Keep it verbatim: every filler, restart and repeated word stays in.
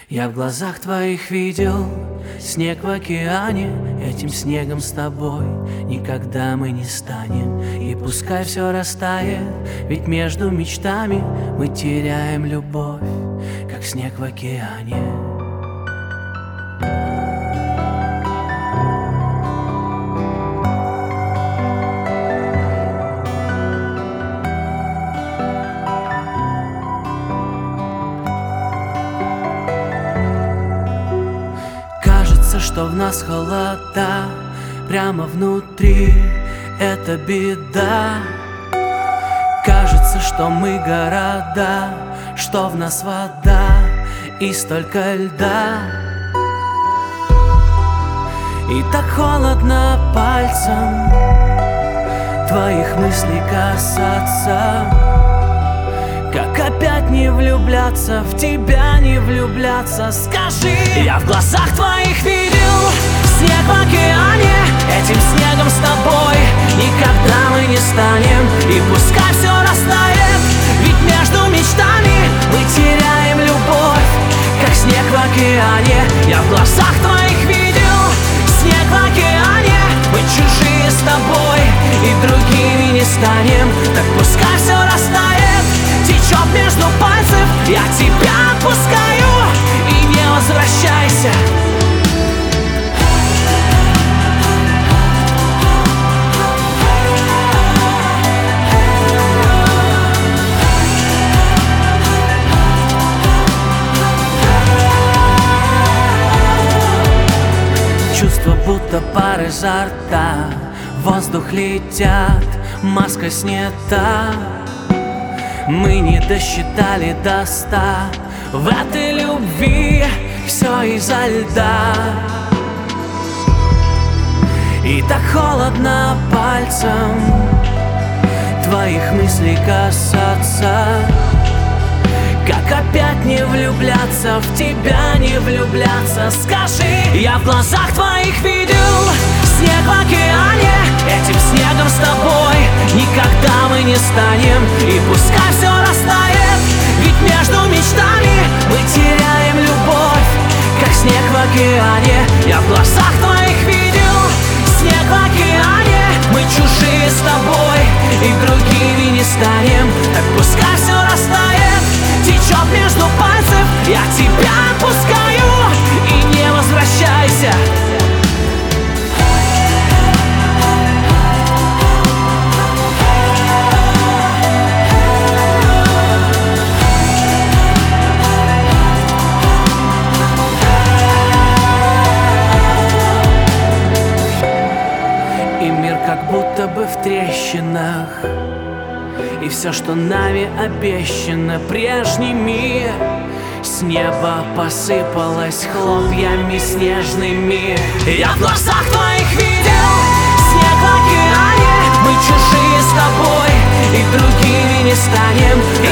Я в глазах твоих видел снег в океане. Этим снегом с тобой никогда мы не станем. И пускай все растает, ведь между мечтами мы теряем любовь, как снег в океане. Кажется, что в нас холода, прямо внутри это беда. Кажется, что мы города, что в нас вода и столько льда. И так холодно пальцем твоих мыслей касаться. Как опять не влюбляться, в тебя не влюбляться, скажи. Я в глазах твоих видел снег в океане. Этим снегом с тобой никогда мы не станем. И пускай все растает, ведь между мечтами мы теряем любовь, как снег в океане. Я в глазах твоих видел снег в океане. Мы чужие с тобой и другими не станем. Так пускай все растает, течет между пальцев, я тебя отпускаю, и не возвращайся. Чувство, будто пар изо рта, воздух летят, маска снята. Мы не досчитали до ста, в этой любви все из-за льда. И так холодно пальцем твоих мыслей касаться. Как опять не влюбляться, в тебя не влюбляться, скажи. Я в глазах твоих видел снег в океане. Этим снегом с тобой никогда мы не станем. И пускай все растает, ведь между мечтами мы теряем любовь, как снег в океане. Я в глазах твоих видел снег в океане. Мы чужие с тобой и другими не станем. Так пускай все растает, течет между пальцев, я тебя отпускаю, и не возвращайся. И мир как будто бы в трещинах, и все, что нами обещано, прежний мир, с неба посыпалось хлопьями снежными. Я в глазах твоих видел снег в океане. Мы чужие с тобой и другими не станем.